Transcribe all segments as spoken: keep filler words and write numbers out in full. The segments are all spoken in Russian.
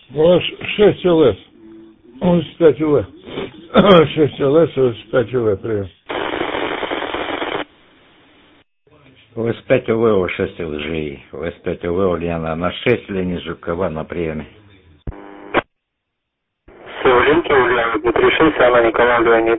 У вас шесть ЛС. У вас пять ЛС. шесть ЛС, у вас пять ЛС, прием. У эс пять УВ, у шесть ЛЖИ. У эс пять УВ, Ульяна на шесть, Лени Жукова на приеме. Сеулинки, Ульяна, Дмитрий шесть, Анна Николай Леонид.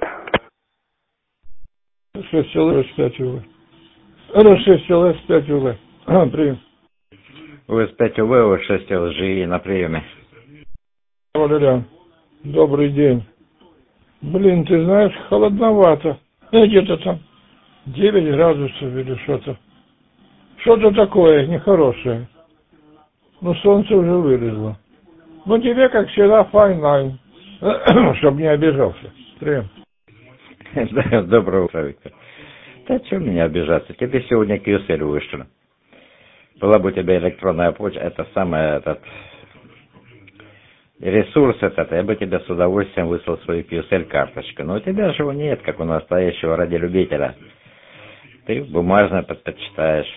шесть ЛС, пять УВ. Ну, шесть ЛС, пять УВ. А, прием. У эс пять УВ, у шесть ЛЖИ на приеме. Валериан, добрый день. Блин, ты знаешь, холодновато. Где-то там девять градусов или что-то. Что-то такое нехорошее. Ну, солнце уже вылезло. Ну, тебе, как всегда, файн-лайн. Чтоб не обижался. Прием. Доброе утро, Виктор. Да что меня обижаться? Тебе сегодня кью эс эль вышло. Была бы у тебя электронная почта, это самое, этот ресурс этот, я бы тебе с удовольствием выслал свою кью эс эль-карточку. Но у тебя же его нет, как у настоящего радиолюбителя. Ты бумажно предпочитаешь.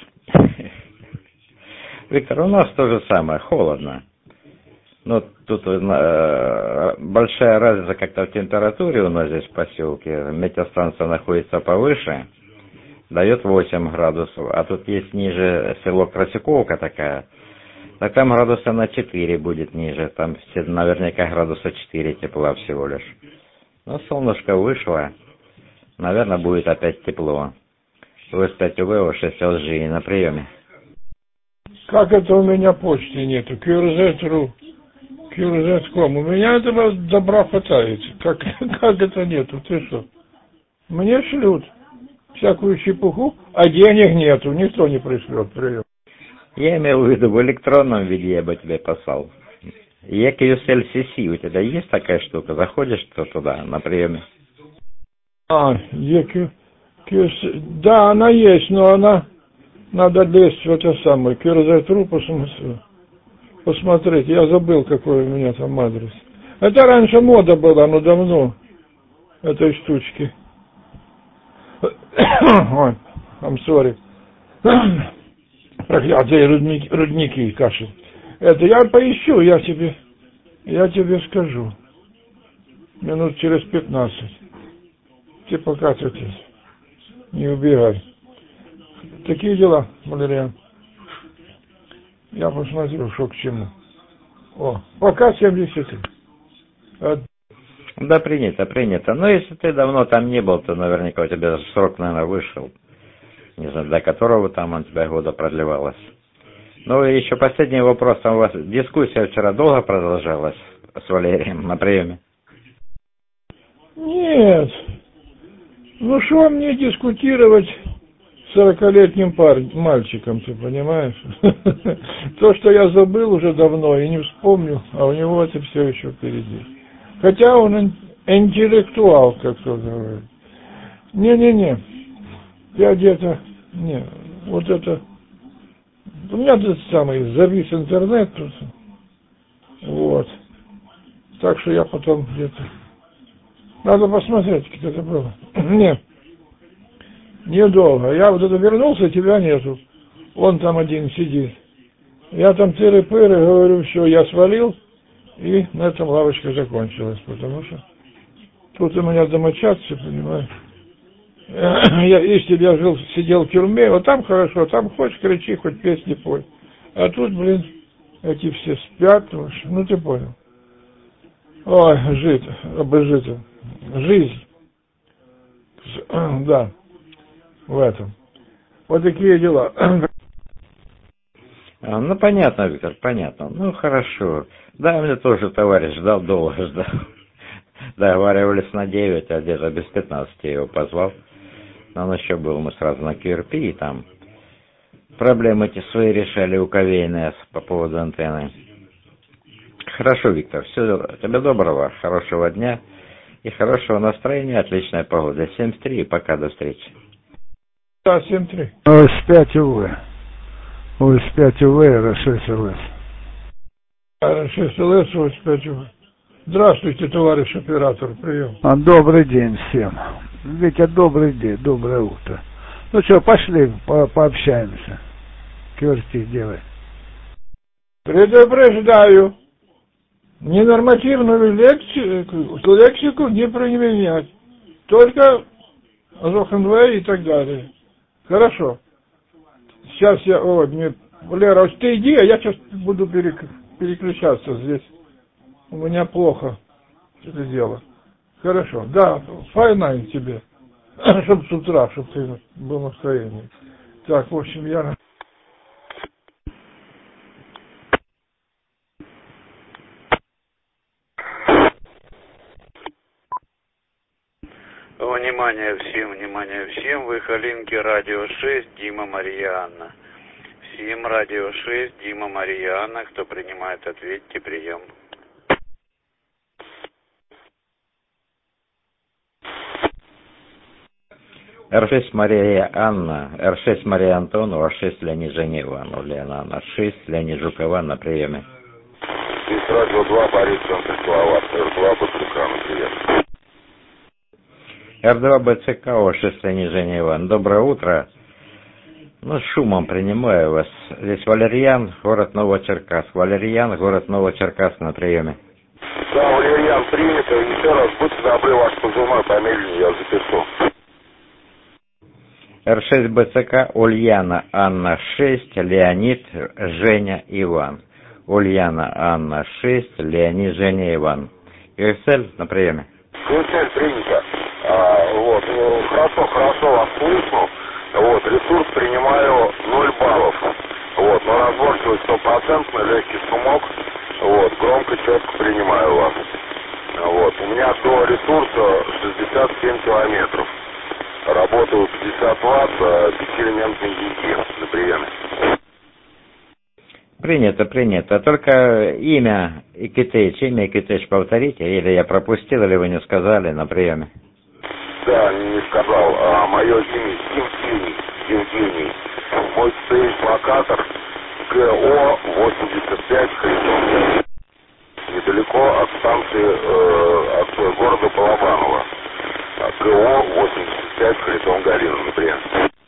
Виктор, у нас то же самое, холодно. Но тут э, большая разница как-то в температуре у нас здесь в поселке. Метеостанция находится повыше, дает восемь градусов. А тут есть ниже село Красиковка такая. Так там градуса на четыре будет ниже. Там все, наверняка градуса четыре тепла всего лишь. Но солнышко вышло. Наверное, будет опять тепло. У эс пять УВ, у шесть ЛЖИ на приеме. Как это у меня почты нету? кью эр зет точка ру. кью эр зет точка ком. У меня этого добра хватает. Как, как это нету? Ты что? Мне шлют всякую чепуху, а денег нету. Никто не пришлет. Прием. Я имел в виду, в электронном виде я бы тебе послал. и кью эс эль си си, у тебя есть такая штука? Заходишь то туда, на приеме? А, и кью эс эль, да, она есть, но она, надо лезть в это самое, кью эр зет точка ру посмотреть. Посмотреть, я забыл, какой у меня там адрес. Это раньше мода была, но давно, этой штучки. Ой, I'm sorry. Проклятые рудники, рудники, кашель. Это я поищу, я тебе, я тебе скажу. Минут через пятнадцать. Ты пока тут не убегай. Такие дела, Валериан. Я посмотрю, что к чему. О, пока семьдесят три. От... Да, принято, принято. Но если ты давно там не был, то наверняка у тебя срок, наверное, вышел. Не знаю, до которого там у тебя года продлевалось. Ну и еще последний вопрос. Там у вас дискуссия вчера долго продолжалась с Валерием на приеме? Нет. Ну что мне дискутировать с сорокалетним парнем, мальчиком, ты понимаешь? То, что я забыл уже давно и не вспомнил, а у него это все еще впереди. Хотя он интеллектуал, как кто говорит. Не-не-не. Я где-то... Не, вот это... У меня тут самый завис интернет тут. Вот. Так что я потом где-то... Надо посмотреть, как это было. Нет. Недолго. Я вот это вернулся, тебя нету. Он там один сидит. Я там тыры-пыры, говорю, все, я свалил. И на этом лавочка закончилась. Потому что тут у меня домочадцы, понимаешь. Я, если бы я жил, сидел в тюрьме, вот там хорошо, там хочешь кричи, хоть песни пой. А тут, блин, эти все спят, ну ты понял. Ой, жить, обожито. Жизнь. Да, в этом. Вот такие дела. Ну, понятно, Виктор, понятно. Ну, хорошо. Да, мне тоже товарищ ждал, долго ждал. Договаривались на девять, а где-то без пятнадцати я его позвал. Но он еще был, мы сразу на кью эр пи, и там проблемы эти свои решали у ка вэ эн эс по поводу антенны. Хорошо, Виктор, всего тебе доброго, хорошего дня и хорошего настроения, отличная погода. семьдесят три, и пока, до встречи. Да, семьдесят три. о эс пять УВ. о эс пять УВ, эр шесть эл эс. эр шесть эл эс, о эс пять УВ. Здравствуйте, товарищ оператор, прием. А, добрый день всем. Витя, добрый день, доброе утро. Ну что, пошли, по пообщаемся. Кверти делай. Предупреждаю, Ненормативную лексику, лексику не применять. Только Зохенвей и так далее. Хорошо. Сейчас я... О, мне... Лера, вот ты иди, а я сейчас буду перек... переключаться здесь. У меня плохо это дело. Хорошо. Да, файнайн тебе. Чтоб с утра, чтоб ты был в настроении. Так, в общем, я... Внимание всем, внимание всем, вы Халинки Радио шесть, Дима, Мария, Анна. Всем Радио шесть, Дима, Мария, Анна, кто принимает, ответьте, прием. эр шесть Мария Анна, эр шесть Мария Антонова, эр шесть Леонид Женева, ну Лена Анна, шесть Леонид Жукова на приеме. Из радио два Борис Центрислава, эр два БЦК на прием. эр два БЦК, о шесть Леонид Женева, доброе утро. Ну, с шумом принимаю вас. Здесь Валерьян, город Новочеркасск. Валерьян, город Новочеркасск на приеме. Да, Валерьян, принято. Еще раз, будьте добры, ваш позывной помедленнее, я запишу. эр шесть БЦК, Ульяна, Анна, шесть, Леонид, Женя, Иван. Ульяна, Анна, шесть, Леонид, Женя, Иван. ЮСЛ на приеме. ЮСЛ принято. А, вот, ну, хорошо, хорошо вас слышу. Вот, ресурс принимаю ноль баллов. Вот, но разборчивость стопроцентно, легкий шумок. Вот, громко, четко принимаю вас. Вот, у меня до ресурса шестьдесят семь километров. Работаю пятьдесят ватт, пятиэлементный ЕГИ на приеме. Принято, принято. Только имя Икитыч, имя Икитыч повторите, или я пропустил, или вы не сказали на приеме. Да, не сказал. А, мое имя Евгений. Евгений. Мой стоит-локатор ГО восемьдесят пять Харитон. Недалеко от станции, э, от города Балабаново. ГО восемьдесят пять Харитон Галина, например.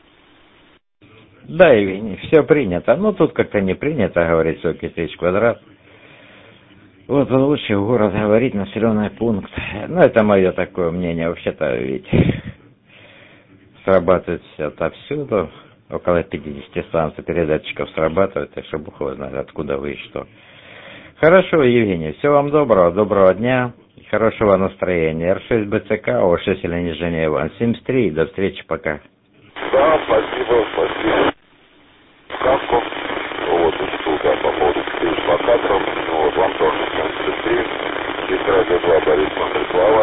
Да, Евгений, все принято. Ну, тут как-то не принято говорить сорок тысяч квадрат. Вот лучше в город говорить, населенный пункт. Ну, это мое такое мнение. Вообще-то ведь срабатывает все отовсюду. Около пятидесяти станций передатчиков срабатывает. И чтобы Бог знает, откуда вы и что. Хорошо, Евгений. Всего вам доброго. Доброго дня. И хорошего настроения. эр шесть БЦК, о шесть Леонид Женева. семьдесят три. До встречи. Пока. Да, спасибо, спасибо. Сказку. Вот, учту, да, по поводу локаторов. Вот, вам тоже семьдесят три. Здесь радио два Борис Центрислава.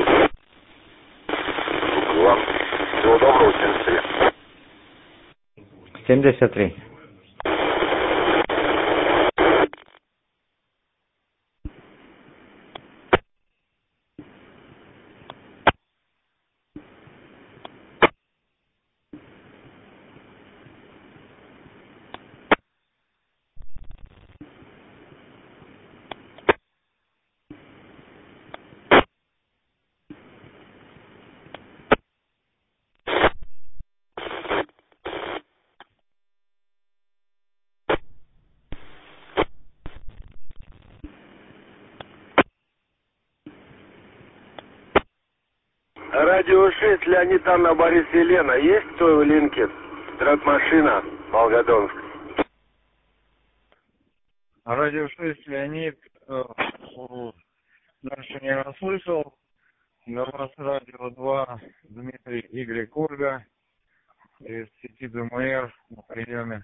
Вам всего доброго, семьдесят три. семьдесят три. Радио шесть, Леонид, Анна, Борис, Елена. Есть кто в линке? Драг-машина, Волгодонск. Радио шесть, Леонид. Э, дальше не расслышал. Для вас Радио два, Дмитрий, Игорь, Ольга. Из сети ДМР на приеме.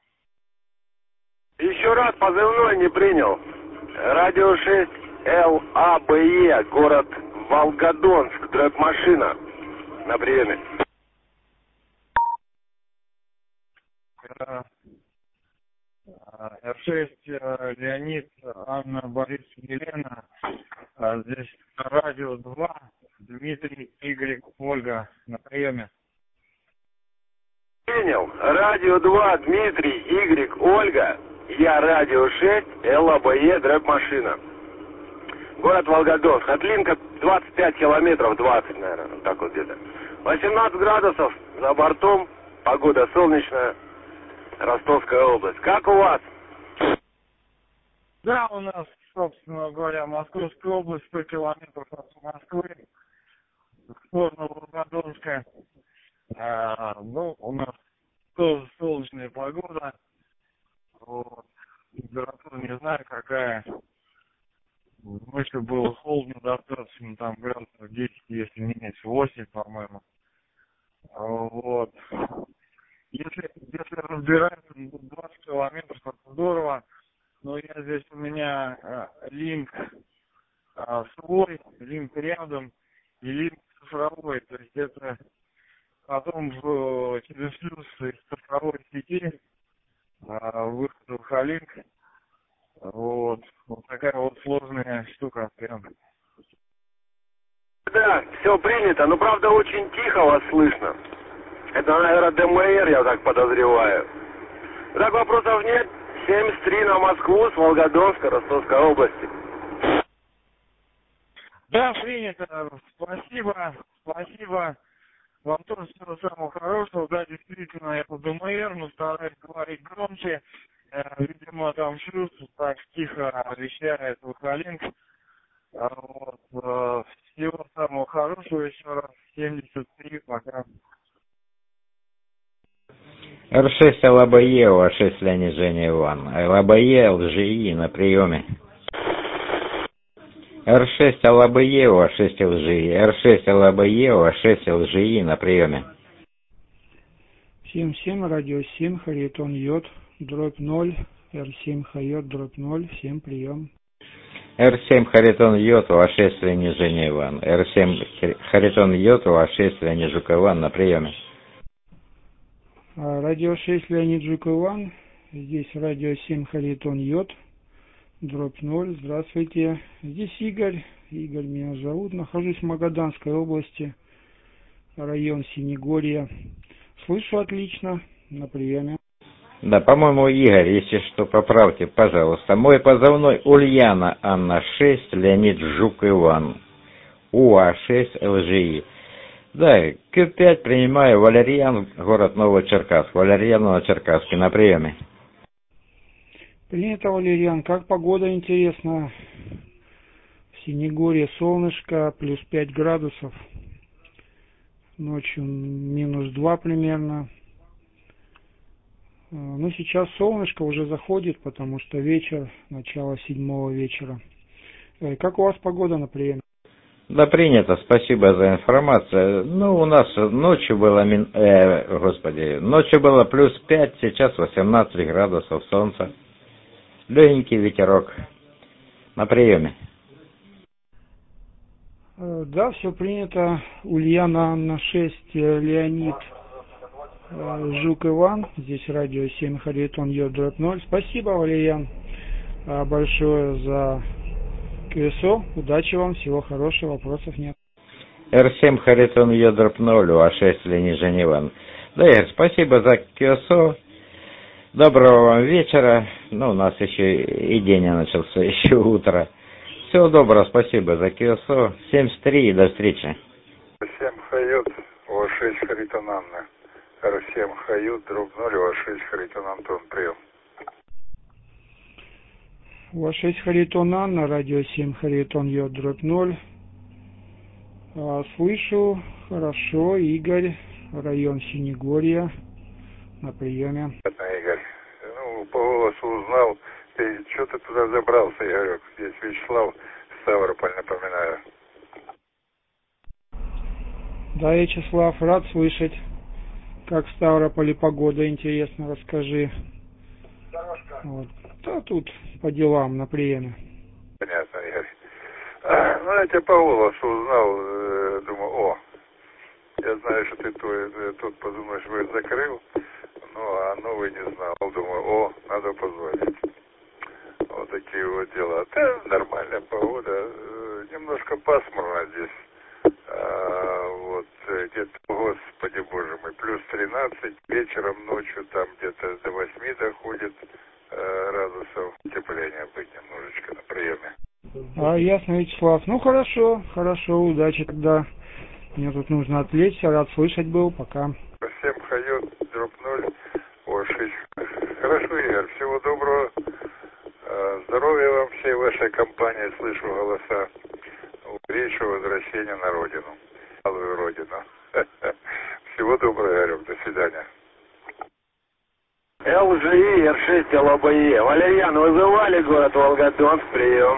Еще раз позывной не принял. Радио шесть, ЛАБЕ, город Волгодонск, драг-машина на приеме. эр шесть, Леонид, Анна, Борис, Елена. Здесь Радио два, Дмитрий, Игорь, Ольга на приеме. Принял. Радио два, Дмитрий, Игорь, Ольга. Я Радио шесть, ЛАБЕ, драг-машина. Город Волгодонск. От Линка двадцать пять километров, двадцать, наверное, так вот где-то. восемнадцать градусов за бортом. Погода солнечная. Ростовская область. Как у вас? Да, у нас, собственно говоря, Московская область, сто километров от Москвы, в сторону Волгодонска. А, ну, у нас тоже солнечная погода. Вот. Температура не знаю какая. Ночью было холодно достаточно, там градусов десять, если не меньше, восемь, по-моему. Вот. Если, если разбираться, двадцать километров, это здорово. Но я здесь, у меня а, линк а, свой, линк рядом и линк цифровой. То есть это потом в, через шлюз из цифровой сети а, выход в Халинк. Вот. Вот такая вот сложная штука прям. Да, все принято, но правда очень тихо вас слышно. Это, наверное, ДМР, я так подозреваю. Так, вопросов нет. семьдесят три на Москву с Волгодонска, Ростовской области. Да, принято. Спасибо. Спасибо. Вам тоже всего самого хорошего. Да, действительно, это ДМР, но стараюсь говорить громче. Видимо, там шлюз так тихо вещает Халинк. Вот. Всего самого хорошего еще раз. семьдесят три, пока. эр шесть ЛБЕ, УА шесть Леонид Женя Иван. ЛБЕ, ЛЖИ на приеме. эр шесть ЛБЕ, УА шесть ЛЖИ. эр шесть ЛБЕ, УА шесть ЛЖИ на приеме. семь семь, радио семь, Харитон Йод, дробь ноль, эр семь Хайот, дробь ноль, семь, прием. эр семь Харитон Йод, УА шесть Леонид Женя Иван. эр семь Харитон Йод, УА шесть Леонид Жук Иван на приеме. Радио шесть Леонид Жук Иван, здесь радио семь Харитон Йод, дробь ноль, здравствуйте. Здесь Игорь, Игорь меня зовут, нахожусь в Магаданской области, район Синегорья. Слышу отлично, на приеме. Да, по-моему, Игорь, если что, поправьте, пожалуйста. Мой позывной Ульяна Анна шесть, Леонид Жук Иван, УА шесть ЛЖИ. Да, Q пять принимаю, Валерьян, город Новочеркасск. Валерьян Новочеркасске на приеме. Принято, Валерьян. Как погода, интересно? В Синегорье солнышко, плюс пять градусов. Ночью минус два примерно. Ну, сейчас солнышко уже заходит, потому что вечер, начало седьмого вечера. Как у вас погода на приеме? Да, принято, спасибо за информацию. Ну, у нас ночью было, э, господи, ночью было плюс пять, сейчас восемнадцать градусов солнца. Легенький ветерок. На приеме. Да, все принято. Ульяна Анна шесть, Леонид Жук Иван. Здесь радио семь Харитон Йод, дробь ноль. Спасибо, Валерьян, большое за КСО. Удачи вам, всего хорошего, вопросов нет. эр семь Харитон Йод, дробь ноль, УА шесть Леонид Женя Иван. Да, Игорь, спасибо за КСО. Доброго вам вечера. Ну, у нас еще и день начался, еще утро. Всего доброго, спасибо за КСО. семьдесят три и до встречи. эр семь Хайот, УА шесть Харитон Анна. эр семь Хайот, дробь ноль, УА шесть Харитон Антон, прием. УА шесть Харитон Анна, радио семь Харитон Йод, дробь ноль. Слышу хорошо, Игорь, район Синегорья, на приеме. Игорь, ну, по голосу узнал, ты что ты туда забрался, Игорек? Здесь Вячеслав, Ставрополь, напоминаю. Да, Вячеслав, рад слышать. Как в Ставрополе погода, интересно, расскажи. Вот. Да тут по делам на приеме. Понятно, Игорь. А, ну, я тебя по голосу узнал, э, думаю, о, я знаю, что ты твой, э, тот позывной свой закрыл, ну, а новый не знал. Думаю, о, надо позвонить. Вот такие вот дела. Да, нормальная погода, э, немножко пасмурно здесь. А, вот, где-то, господи боже мой, плюс тринадцать, вечером, ночью там где-то до восьми доходит э, градусов. Тепление быть немножечко на приеме. А, ясно, Вячеслав. Ну, хорошо, хорошо, удачи тогда. Мне тут нужно отвлечься, рад слышать был, пока. семь Хайот, дробь ноль, УА шесть. Хорошо, Игорь, всего доброго. Здоровья вам всей вашей компании, слышу голоса. Скорейшего возвращения на родину. Малую родину. Всего доброго, Игорек, до свидания. эл джи и эр шесть эл а бэ е. Валерьян, вызывали город Волгодонск, прием.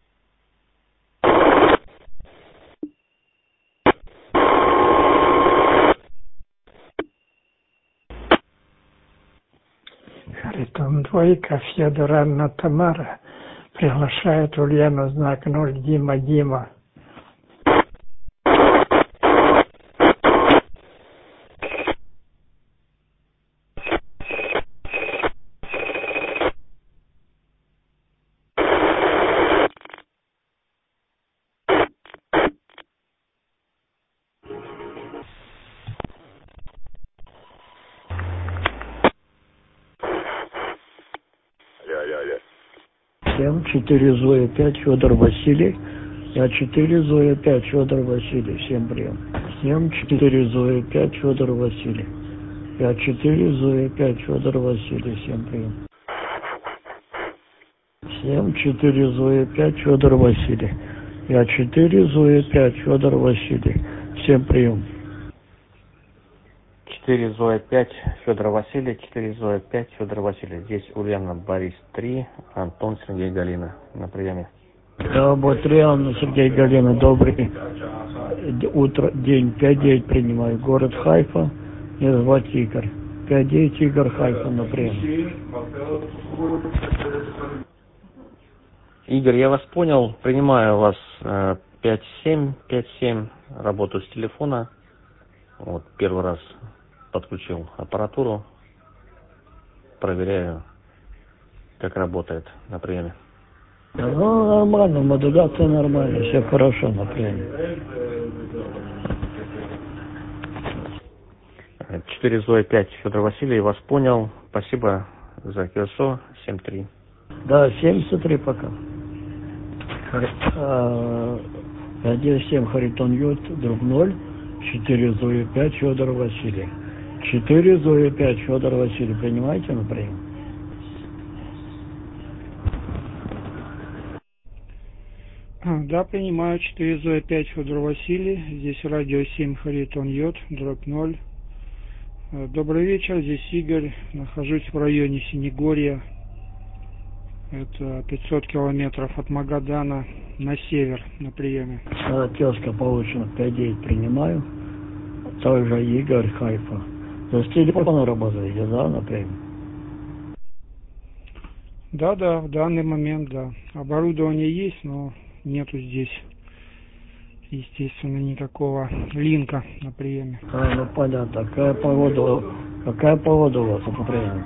Харитон двойка, Федор Анна Тамара приглашает Ульяну знак ноль Дима Дима. семь четыре Зоя пять Федор Василий. Я четыре Зоя пять Федор Василий. Всем прием. семь четыре Зоя пять Федор Василий. Я четыре Зоя пять Федор Василий. Всем прием. семь четыре Зоя пять Федор Василий. Я четыре Зоя пять Федор Василий. Всем прием. четыре Зоя пять Федор Василий, четыре Зоя пять Федор Василий. Здесь Ульяна Борис три, Антон Сергей Галина на приеме. Да, вот Рианна Сергей Галина, добрый утро, день, пять девять принимаю. Город Хайфа, меня зовут Игорь. пять девять Игорь Хайфа на приеме. Игорь, я вас понял, принимаю вас пять семь, пять семь, работаю с телефона. Вот, первый раз подключил аппаратуру, проверяю, как работает на приеме. Ну, нормально, модуляция нормальная, все хорошо на приеме. четыре Зоя пять Федор Василий, вас понял, спасибо за КСО, семь три. Да, семьдесят три пока. один семь Харитон Йод, друг ноль, четыре Зоя пять Федор Василий. четыре Зоя пять Федор Василий, принимаете на прием? Да, принимаю. четыре Зоя пять Федор Василий. Здесь радио семь Харитон Йод, дробь ноль. Добрый вечер, здесь Игорь. Нахожусь в районе Синегорья. Это пятьсот километров от Магадана на север, на приеме. Да, тезка получена, пять девять принимаю. Также Игорь Хайфа. То есть телефон работаете, да, на приеме? Да, да, в данный момент, да. Оборудование есть, но нету здесь, естественно, никакого линка на приеме. А, ну понятно. Какая погода, какая погода у вас на приеме?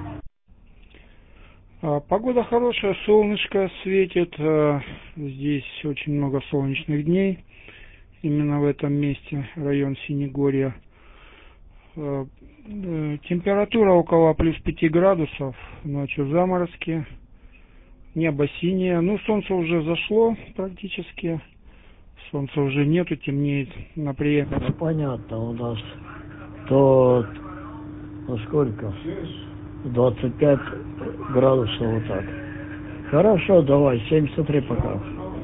А, погода хорошая, солнышко светит. А, здесь очень много солнечных дней. Именно в этом месте, район Синегорья. А, температура около плюс пяти градусов. Ночью заморозки. Небо синее. Ну, солнце уже зашло практически. Солнца уже нету, темнеет на приеме. Ну, понятно, у нас то, ну сколько? двадцать пять градусов вот так. Хорошо, давай, семьдесят три пока.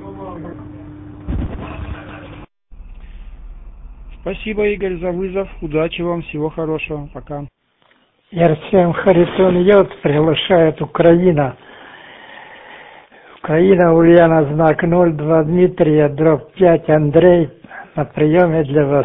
Спасибо, Игорь, за вызов. Удачи вам, всего хорошего. Пока. эр семь Харитон Йод приглашает Украина. Украина, Ульяна, знак ноль, два Дмитрия, дробь пять Андрей на приеме для вас.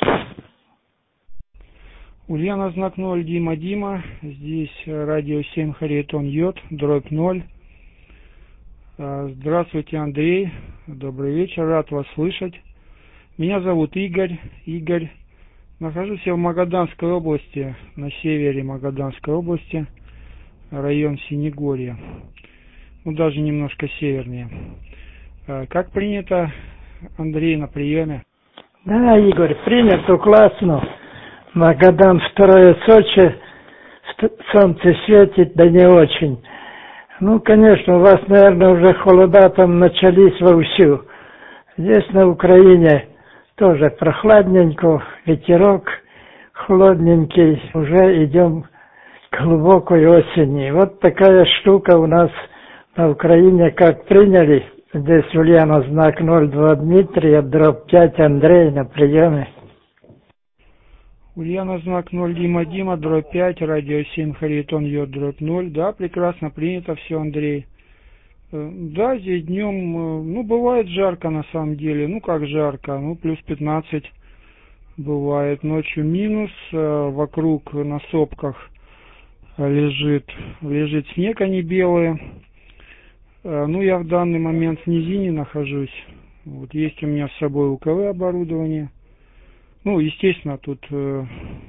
Ульяна, знак ноль, Дима, Дима. Здесь радио семь Харитон Йод, дробь ноль. Здравствуйте, Андрей. Добрый вечер, рад вас слышать. Меня зовут Игорь. Игорь. Нахожусь я в Магаданской области, на севере Магаданской области, район Синегорья. Ну, даже немножко севернее. Как принято, Андрей, на приеме? Да, Игорь, принято, классно. Магадан, второе Сочи, солнце светит, да не очень. Ну, конечно, у вас, наверное, уже холода там начались вовсю. Здесь на Украине тоже прохладненько, ветерок холодненький, уже идем к глубокой осени. Вот такая штука у нас На Украине как приняли? Здесь Ульяна, знак ноль два Дмитрий, дробь пять Андрей на приеме. Ульяна, знак ноль Дима Дима, дробь пять, радио семь Харитон Йод, дробь ноль. Да, прекрасно принято все, Андрей. Да, здесь днем, ну, бывает жарко на самом деле. Ну, как жарко, ну, плюс пятнадцать бывает. Ночью минус, вокруг на сопках лежит, лежит снег, они белые. Ну, я в данный момент в низине нахожусь. Вот есть у меня с собой УКВ оборудование. Ну, естественно, тут э,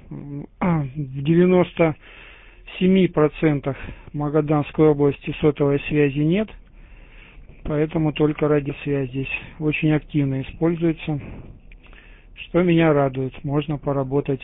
в девяноста семи процентах Магаданской области сотовой связи нет, поэтому только радиосвязь здесь очень активно используется, что меня радует. Можно поработать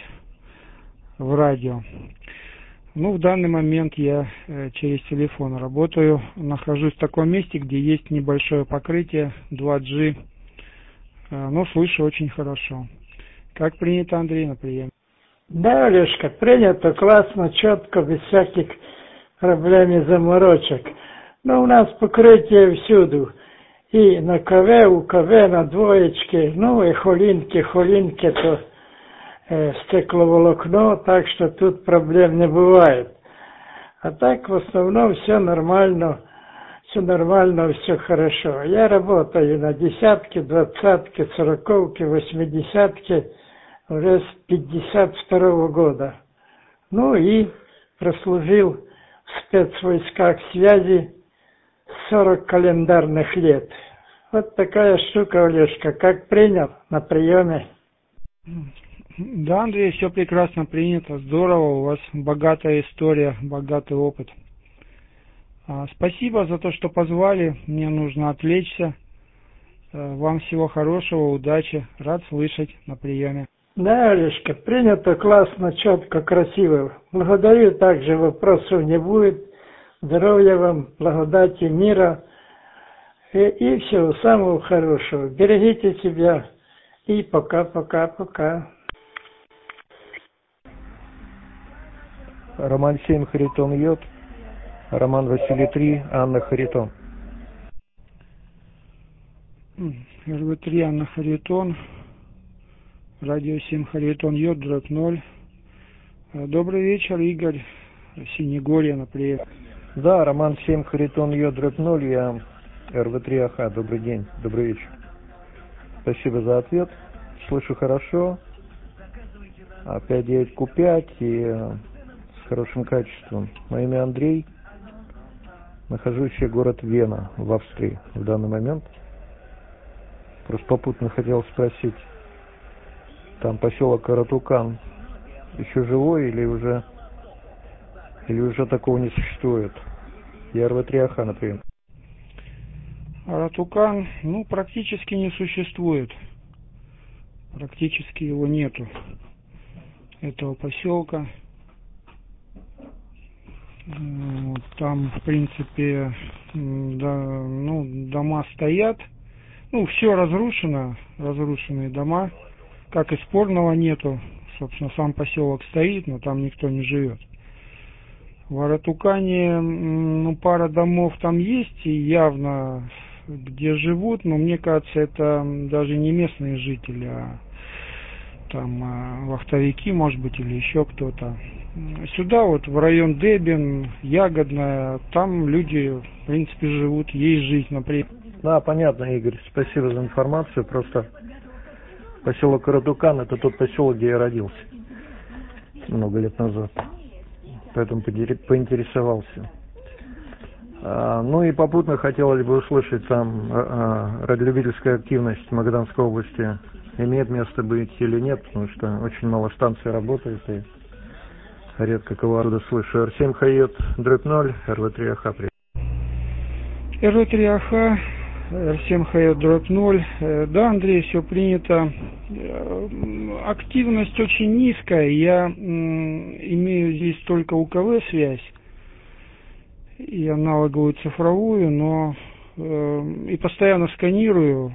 в радио. Ну, в данный момент я э, через телефон работаю, нахожусь в таком месте, где есть небольшое покрытие два джи, э, но слышу очень хорошо. Как принято, Андрей, на приеме? Да, Олежка, принято, классно, четко, без всяких проблем и заморочек. Но у нас покрытие всюду. И на КВ, у КВ, на двоечке, ну и холинки, холинки, то э, стекловолокно, так что тут проблем не бывает. А так в основном все нормально, все нормально, все хорошо. Я работаю на десятке, двадцатке, сороковке, восьмидесятке уже с пятьдесят второго года. Ну и прослужил в спецвойсках связи сорок календарных лет. Вот такая штука, Олежка. Как принял на приеме? Да, Андрей, все прекрасно принято. Здорово, у вас богатая история, богатый опыт. А, спасибо за то, что позвали. Мне нужно отвлечься. А, вам всего хорошего, удачи. Рад слышать на приеме. Да, Олежка, принято, классно, четко, красиво. Благодарю, также вопросов не будет. Здоровья вам, благодати, мира и, и всего самого хорошего. Берегите себя и пока-пока-пока. Роман семь Харитон Йод, Роман Василий три, Анна Харитон. эр вэ три Анна Харитон, радио семь Харитон Йод, дробь ноль. Добрый вечер, Игорь, Синегорье, на прием. Да, Роман семь Харитон Йод, дробь ноль, я эр вэ три АХ, добрый день, добрый вечер. Спасибо за ответ, слышу хорошо, пять девять ку пять и с хорошим качеством. Мое имя Андрей, нахожусь в город Вена, в Австрии в данный момент. Просто попутно хотел спросить, там поселок Аратукан еще живой или уже или уже такого не существует? Я эр вэ три АХ, например. Аратукан, ну, практически не существует. Практически его нету, этого поселка. Там, в принципе, да, ну, дома стоят. Ну, все разрушено, разрушенные дома. Как и спорного нету. Собственно, сам поселок стоит, но там никто не живет. В Аратукане, ну, пара домов там есть, и явно где живут, но мне кажется, это даже не местные жители, а там вахтовики, может быть, или еще кто-то. Сюда вот в район Дебин, Ягодная, там люди, в принципе, живут, есть жизнь, например. Да, понятно, Игорь, спасибо за информацию. Просто поселок Аратукан — это тот поселок, где я родился много лет назад, поэтому поинтересовался. А, ну и попутно хотелось бы услышать, там а, радиолюбительская активность в Магаданской области имеет место быть или нет, потому что очень мало станций работает и редко кого оттуда слышу. эр семь Хайот, дробь ноль, эр вэ три АХ. эр вэ три АХ, эр семь Хайот, дробь ноль. Да, Андрей, все принято. Активность очень низкая. Я имею здесь только УКВ связь и аналоговую цифровую, но и постоянно сканирую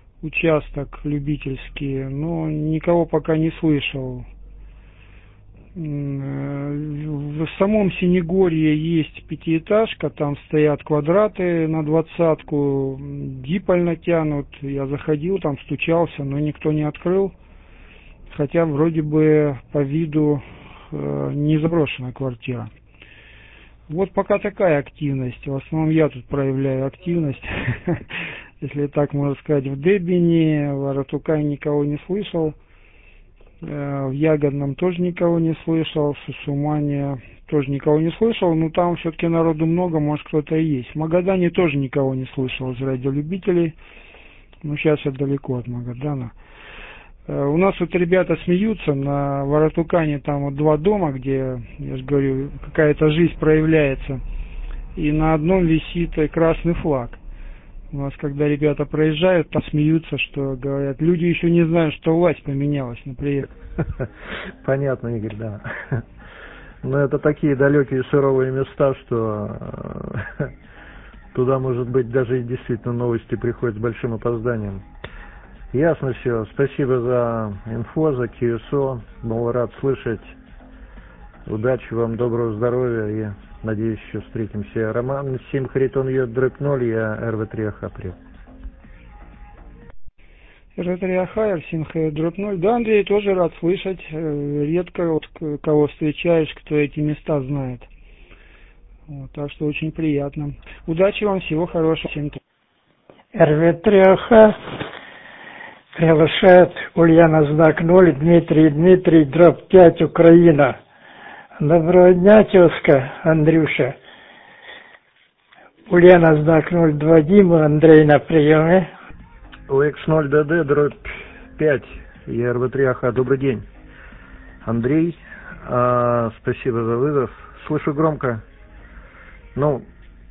участок любительский, но никого пока не слышал. В самом Синегорье есть пятиэтажка, там стоят квадраты на двадцатку, диполь тянут. Я заходил, там стучался, но никто не открыл. Хотя вроде бы по виду не заброшенная квартира. Вот пока такая активность. В основном я тут проявляю активность. Если так можно сказать, в Дебине, в Аратукане никого не слышал. В Ягодном тоже никого не слышал. В Сусумане тоже никого не слышал. Но там все-таки народу много, может кто-то и есть. В Магадане тоже никого не слышал из радиолюбителей. Но сейчас я далеко от Магадана. У нас вот ребята смеются, на Варатукане там вот два дома, где, я же говорю, какая-то жизнь проявляется. И на одном висит красный флаг. У нас, когда ребята проезжают, там смеются, что говорят, люди еще не знают, что власть поменялась, например. Понятно, Игорь, да. Но это такие далекие суровые места, что туда, может быть, даже и действительно новости приходят с большим опозданием. Ясно все. Спасибо за инфо, за кью эс о. Был рад слышать. Удачи вам, доброго здоровья и, надеюсь, еще встретимся. Роман семь Харитон Йод дробь ноль, я эр вэ три АХ. Привет. эр вэ три АХ, эр семь Харитон дробь ноль. Да, Андрей, тоже рад слышать. Редко вот кого встречаешь, кто эти места знает. Вот, так что очень приятно. Удачи вам, всего хорошего. Всем. эр вэ три АХ приглашает Ульяна знак ноль, Дмитрий, Дмитрий, дробь пять, Украина. Доброго дня, тезка, Андрюша. Ульяна знак ноль, два, Дима, Андрей на приеме. о икс ноль дэ дэ, дробь пять, я эр вэ три АХ. Добрый день, Андрей. А, спасибо за вызов. Слышу громко. Ну,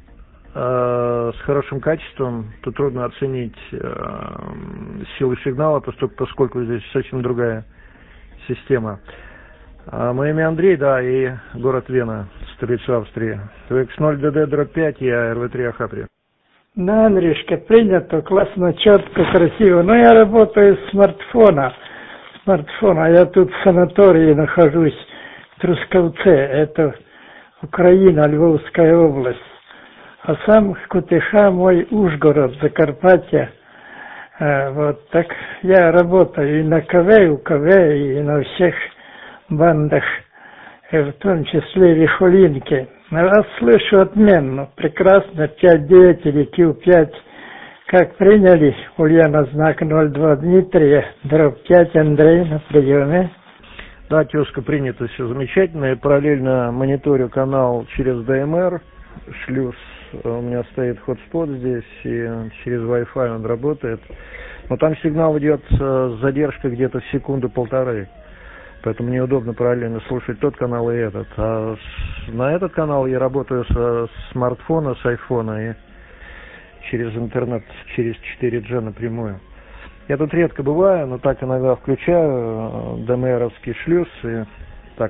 с хорошим качеством, то трудно оценить э, силу сигнала, поскольку, поскольку здесь совсем другая система. А мое имя Андрей, да, и город Вена, столица Австрии. о икс ноль дэ дэ дробь пять, я эр вэ три АХ. Да, Андрюшка, принято, классно, четко, красиво. Но я работаю с смартфона. Смартфона. Я тут в санатории нахожусь, в Трускавце, это Украина, Львовская область. А сам Кутыха, мой Ужгород, Закарпатье. А, вот так я работаю и на КВ, и у КВ, и на всех бандах, в том числе в Вихолинке. Вас слышу отменно, прекрасно, пять девять или кью пять. Как приняли, Ульяна знак ноль два, Дмитрия, дробь пять, Андрей на приеме. Да, тезка, принято, все замечательно. Я параллельно мониторю канал через дэ эм эр, шлюз. У меня стоит хотспот здесь, и через Wi-Fi он работает. Но там сигнал идет с задержкой где-то в секунду-полторы. Поэтому неудобно параллельно слушать тот канал и этот. А на этот канал я работаю со смартфона, с айфона и через интернет, через четыре джи напрямую. Я тут редко бываю, но так иногда включаю дэ эм эр-овский шлюз и так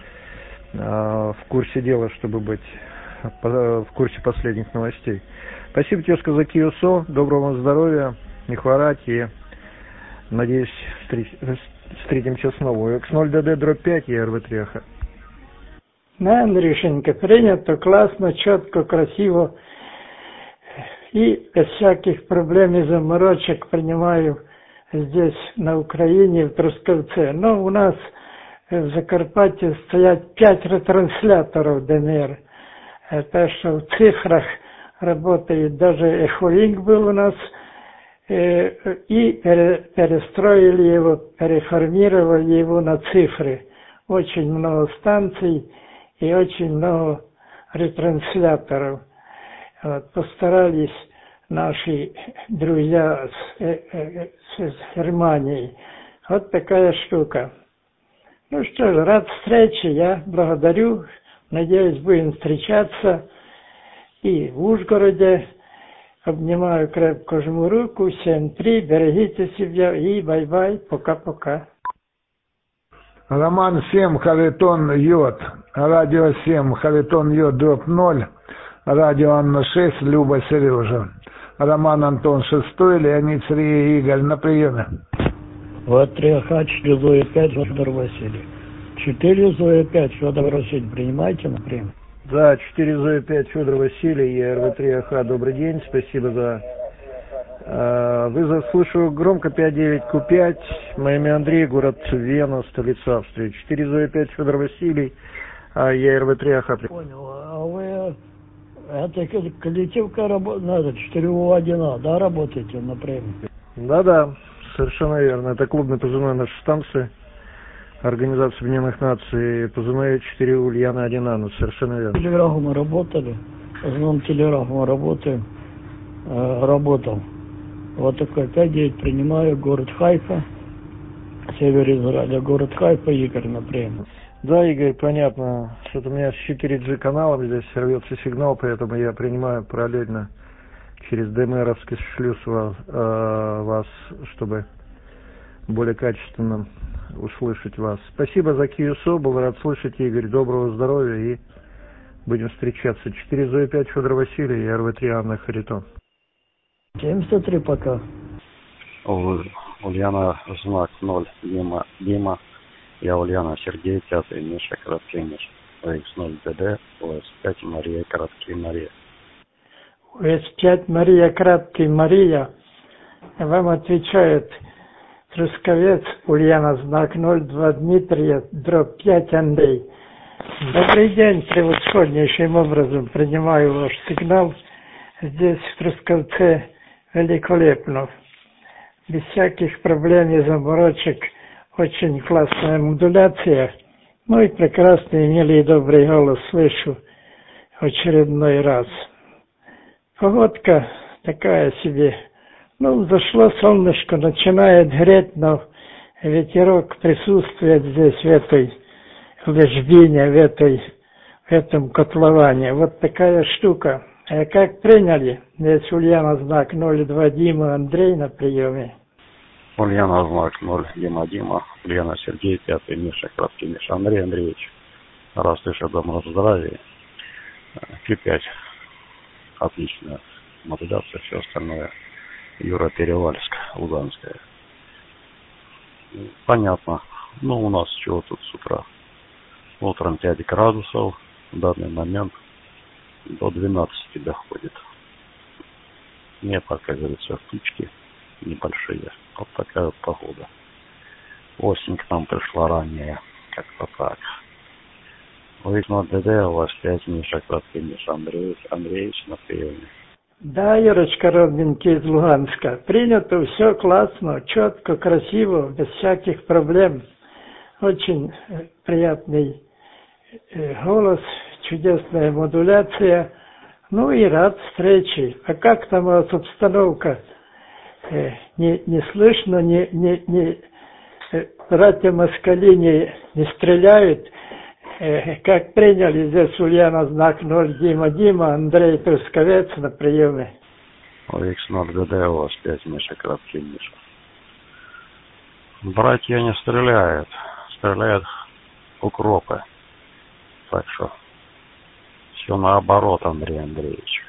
в курсе дела, чтобы быть в курсе последних новостей. Спасибо, тезка, за кью эс о. Доброго вам здоровья, не хворать и, надеюсь, встретимся снова. о икс ноль дэ дэ дробь пять, я эр вэ три АХ. Да, Андрюшенька, принято, классно, четко, красиво. И без всяких проблем и заморочек принимаю здесь, на Украине, в Трускавце. Но у нас в Закарпатье стоят пять ретрансляторов дэ эм эр. Это что в цифрах работает, даже Эхолинк был у нас, и перестроили его, переформировали его на цифры. Очень много станций и очень много ретрансляторов. Вот, постарались наши друзья с, э, с Германией. Вот такая штука. Ну что ж, рад встрече, я благодарю. Надеюсь, будем встречаться и в Ужгороде. Обнимаю, крепко жму руку. семь три, берегите себя и бай-бай. Пока-пока. Роман семь Харитон Йод, радио семь Харитон Йод дробь ноль, радио Анна шесть, Люба Сережа. Роман Антон шестой, Леонид Сергей Игорь на приеме. Вот три АХ, четыре пять, Федор Василий. четыре Зоя пять, Федор Василий, принимайте на прием. Да, четыре Зоя пять, Федор Василий, я эр вэ три а ха, добрый день, спасибо за э, вызов. Слышу громко пять девять ку пять, мое имя Андрей, город Вена, столица Австрии. четыре Зоя пять, Федор Василий, а я эр вэ три а ха. Понял, а вы, это коллективка работает, надо, четыре у один а, да, работаете на приеме? Да-да, совершенно верно, это клубный позывной нашей станции. Организация Объединенных Наций, позывной четыре Ульяна один а, ну, совершенно верно. Телеграфу мы работали, в основном телеграфу мы работаем, э, работал. Вот такой пять девять принимаю, город Хайфа, север Израиля, город Хайфа, Игорь на прием. Да, Игорь, понятно, что-то у меня с четыре джи каналом здесь рвется сигнал, поэтому я принимаю параллельно через ДМРовский шлюз вас, э, вас, чтобы более качественно услышать вас. Спасибо за КИЮСО, был рад слышать, Игорь, доброго здоровья и будем встречаться. четыре Зоя пять, Федор Василий, эр вэ три Анна Харитон. семьдесят три пока. Ульяна, знак ноль, Дима, Дима, я Ульяна, Сергей, пятый, Миша, краткий Миша, икс ноль дэ дэ, о эс пять, Мария, краткий Мария. о эс пять, Мария, краткий Мария, вам отвечает Трусковец, Ульяна, знак ноль, два Дмитрия, дробь пять, Андрей. Добрый день, превосходнейшим образом принимаю ваш сигнал. Здесь в Трусковце великолепно. Без всяких проблем и заморочек. Очень классная модуляция. Ну и прекрасный, милый и добрый голос слышу в очередной раз. Погодка такая себе. Ну, зашло солнышко, начинает греть, но ветерок присутствует здесь, в этой ложбине, в, этой, в этом котловане. Вот такая штука. А как приняли? Здесь Ульяна, знак ноль два, Дима, Андрей на приеме. Ульяна, знак ноль, Дима, Дима, Ульяна, Сергей, пятый, Миша, краткий Миша, Андрей Андреевич. Раз слышу доброго здравия. Q пять. Отличная модуляция, все остальное. Юра, Перевальск, Луганская. Понятно. Ну, у нас чего тут с утра? Утром пять градусов. В данный момент до двенадцати доходит. Небо, как говорится, тучки небольшие. Вот такая вот погода. Осень к нам пришла ранее. Как-то так. икс ноль дэ дэ, у вас пять, Миша, краткий Миша, Андрей, Андреевич на приеме. Да, Юрочка, родненький из Луганска. Принято, все классно, четко, красиво, без всяких проблем. Очень приятный голос, чудесная модуляция. Ну и рад встрече. А как там у вас обстановка? Не, не слышно, не, не, не, братья москали не, не стреляют. Как приняли здесь Ульяна, знак ноль, Дима, Дима, Андрей Трусковец на приеме. икс ноль дэ дэ, у вас пять, Миша, краткий Миша. Братья не стреляют, стреляют укропы. Так что все наоборот, Андрей Андреевич.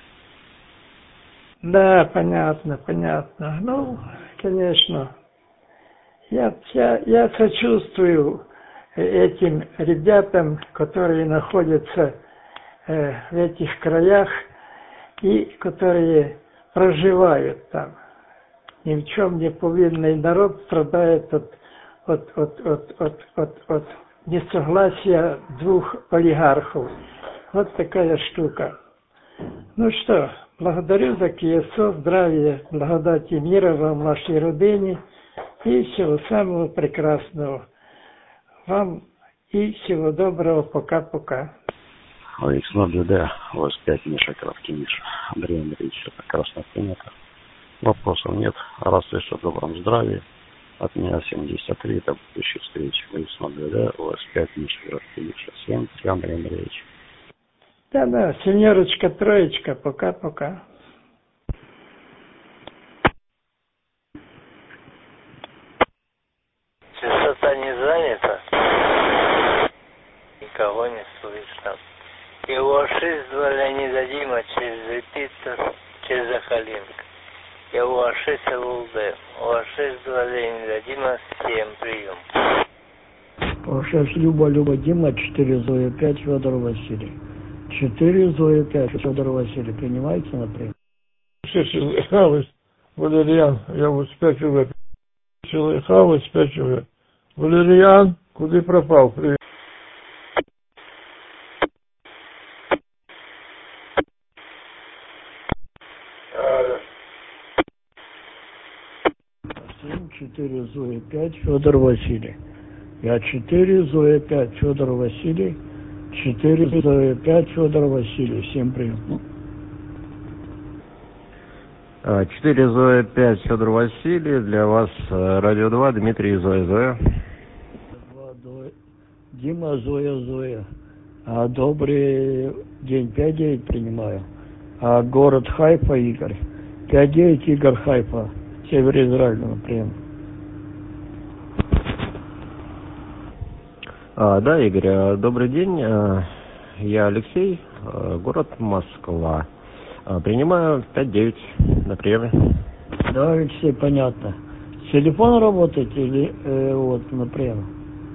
Да, понятно, понятно. Ну, конечно, я, я, я сочувствую этим ребятам, которые находятся э, в этих краях и которые проживают там. Ни в чем не повинный народ страдает от, от, от, от, от, от, от несогласия двух олигархов. Вот такая штука. Ну что, благодарю за КИЮСО, здравия, благодати, мира вам, вашей родине и всего самого прекрасного. Вам и всего доброго, пока-пока. икс ноль дэ дэ, у вас пять, Миша, краткий Миша, Андрей Андреевич, это прекрасно принято. Вопросов нет, раз слышу о добром здравии, от меня семьдесят три, до будущей встречи. икс ноль дэ дэ, у вас пять, Миша, краткий Миша, семь, Андрей Андреевич. Да-да, семерочка, троечка, пока-пока. Частота не занята. Никого не слышно. И о шесть два Леонида Дима через репитер, через Захалинка. И о шесть эл дэ. о шесть два Леонида Дима, семь прием. шесть Люба, Люба, Дима, четыре Зоя, пять Федор Василий. четыре Зоя, пять Федор Василий. Принимаете на прием? Хавас, Валерьян, я вот спять уже. Хавас, спять уже. Валерьян, куда пропал? Привет. семь четыре Зоя, пять Федор Василий. Я четыре Зоя, пять Федор Василий. четыре Зоя, пять Федор Василий. Всем прием. четыре Зоя, пять Федор Василий. Для вас радио два, Дмитрий Зоя, Зоя. Дима, Зоя, Зоя. А, добрый день, пять девять принимаю. А, город Хайфа, Игорь. пять девять Игорь, Хайфа. Север Израиля, на прием. А, да, Игорь, добрый день. Я Алексей, город Москва. Принимаю пять девять на приеме. Да, Алексей, понятно. Телефон работает или э, вот на прием?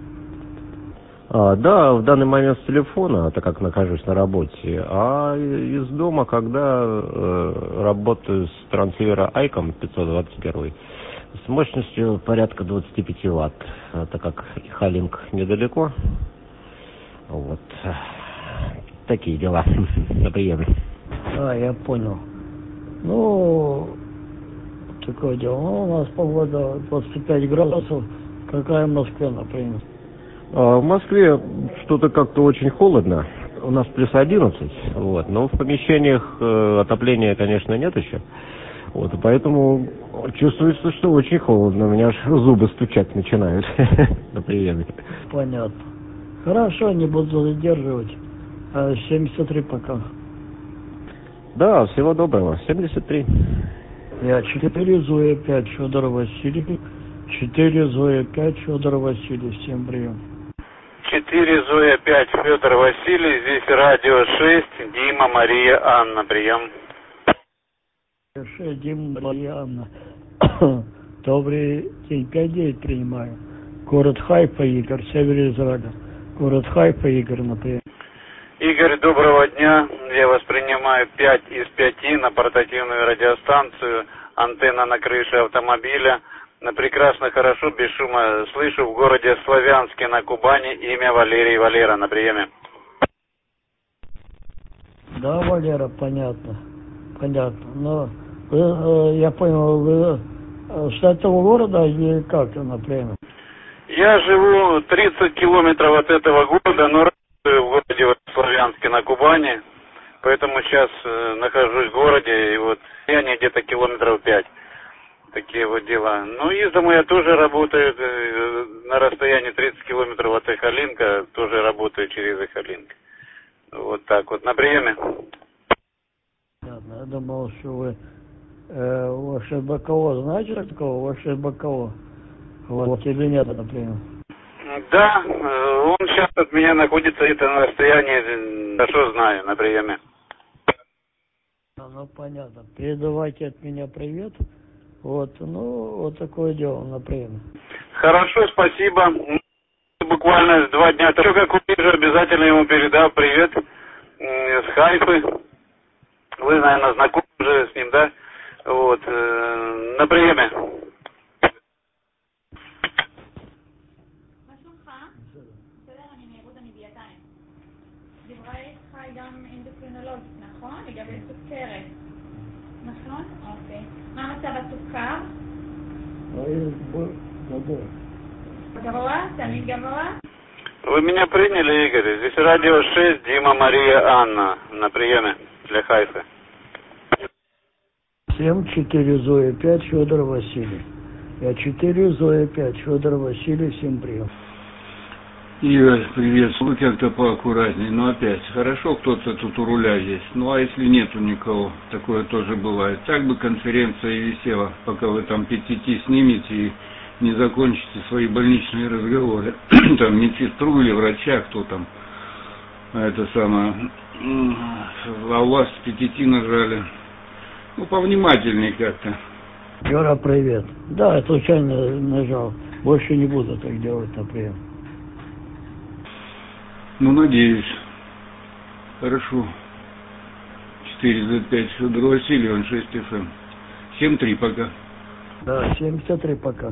А, да, в данный момент с телефона, так как нахожусь на работе, а из дома, когда э, работаю с трансивера Айком пятьсот двадцать один с мощностью порядка двадцать пять ватт, так как Халинг недалеко. Вот. Такие дела на приеме. А, я понял. Ну, такое дело. Ну, у нас погода двадцать пять градусов. Какая в Москве, например? А в Москве что-то как-то очень холодно. У нас плюс одиннадцать. Вот. Но в помещениях э, отопления, конечно, нет еще. Вот, и поэтому чувствуется, что очень холодно. У меня аж зубы стучать начинают на приеме. Понятно. Хорошо, не буду задерживать. А, семьдесят три пока. Да, всего доброго. семьдесят три. Я четыре Зоя, пять Федор Василий. четыре Зоя, пять Федор Василий. Всем прием. четыре Зоя, пять Федор Василий. Здесь радио шесть. Дима, Мария, Анна. Прием. шесть Дима, Мария, Анна. Добрый день. пять девять принимаю. Город Хайфа, Игорь. Север Израиля. Город Хайфа, Игорь, например. Игорь, доброго дня. Я вас принимаю пять из пяти на портативную радиостанцию. Антенна на крыше автомобиля. На прекрасно, хорошо, без шума слышу в городе Славянске на Кубани имя Валерий. Валера на приеме. Да, Валера, понятно. Понятно. Но вы, э, я понял, вы э, с этого города или как, например? Я живу тридцать километров от этого города, но работаю в городе Славянске на Кубани. Поэтому сейчас э, нахожусь в городе, и вот я не где-то километров пять. Такие вот дела. Ну, из дому я тоже работаю э, на расстоянии тридцать километров от Эхалинка, тоже работаю через Эхалинк. Вот так вот, на приеме. Я думал, что вы э, ваше Баково, знаете такого, ваше Баково? Вот, или нет, например? Да, э, он сейчас от меня находится это на расстоянии, хорошо знаю, на приеме. А, ну, понятно. Передавайте от меня привет. Вот, ну, вот такое дело на приеме. Хорошо, спасибо. Буквально два дня. Еще как увижу, обязательно ему передам привет э, с Хайфы. Вы, наверное, знакомы уже с ним, да? Вот, э, на приеме. מה מצב הסוכר? גבוה? תמיד גבוה? Вы меня приняли, Игорь? Здесь радио шесть, Дима, Мария, Анна. На приеме для Хайфы. семь четыре Зоя, пять Федор Василий. Я четыре Зоя, пять Федор Василий. Всем прием. Игорь, приветствую, как-то поаккуратней. Но опять, хорошо, кто-то тут у руля есть. Ну, а если нету никого, такое тоже бывает. Так бы конференция и висела, пока вы там пятити снимете и не закончите свои больничные разговоры. Там медсестру или врача, кто там, это самое. А у вас пятити нажали. Ну, повнимательней как-то. Юра, привет. Да, я случайно нажал. Больше не буду так делать, например. Ну, надеюсь. Хорошо. четыре зет пять, Федор Васильев, он шесть эф эм. семь три пока. Да, семьдесят три пока.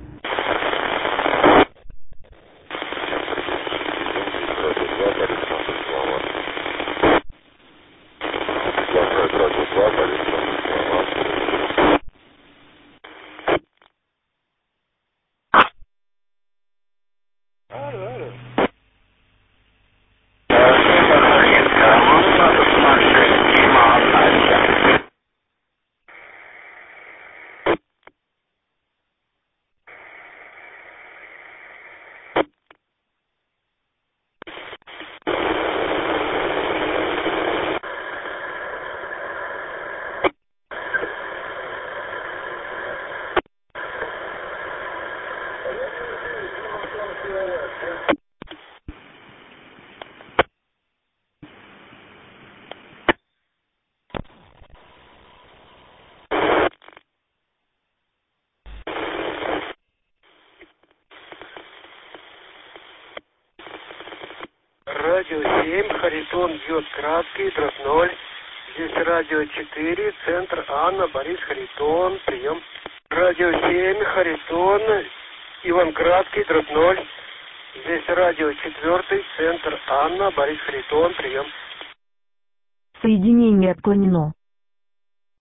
Радио семь, Харитон, Йод, краткий, дробь ноль. Здесь радио четыре, центр Анна, Борис, Харитон, прием. Радио семь, Харитон, Иван, краткий, дробь ноль. Здесь радио четыре, центр Анна, Борис, Харитон, прием. Соединение отклонено.